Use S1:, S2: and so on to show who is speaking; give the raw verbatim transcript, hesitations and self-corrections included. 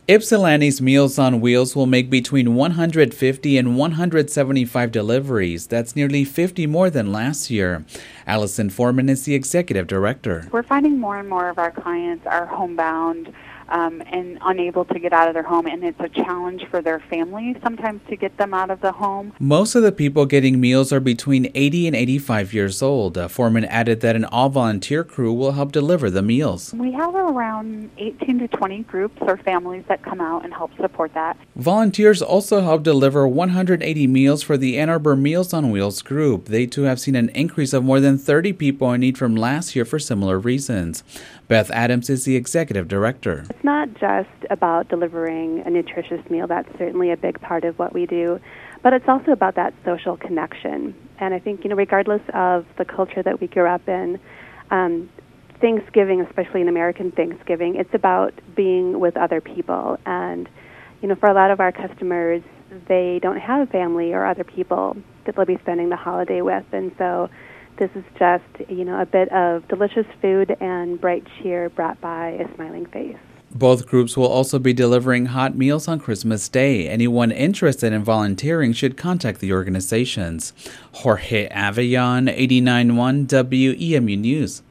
S1: Ypsilanti's Meals on Wheels will make between one hundred fifty and one hundred seventy-five deliveries. That's nearly fifty more than last year. Allison Foreman is the executive director.
S2: We're finding more and more of our clients are homebound um, and unable to get out of their home, and it's a challenge for their families sometimes to get them out of the home.
S1: Most of the people getting meals are between eighty and eighty-five years old. Uh, Foreman added that an all-volunteer crew will help deliver the meals.
S2: We have around eighteen to twenty groups or families that come out and help support that.
S1: Volunteers also help deliver one hundred eighty meals for the Ann Arbor Meals on Wheels group. They too have seen an increase of more than thirty people in need from last year for similar reasons. Beth Adams is the executive director.
S3: It's not just about delivering a nutritious meal. That's certainly a big part of what we do. But it's also about that social connection. And I think, you know, regardless of the culture that we grew up in, um, Thanksgiving, especially in American Thanksgiving, it's about being with other people. And, you know, for a lot of our customers, they don't have family or other people that they'll be spending the holiday with. And so this is just, you know, a bit of delicious food and bright cheer brought by a smiling face.
S1: Both groups will also be delivering hot meals on Christmas Day. Anyone interested in volunteering should contact the organizations. Jorge Avellon, eighty-nine point one W E M U News.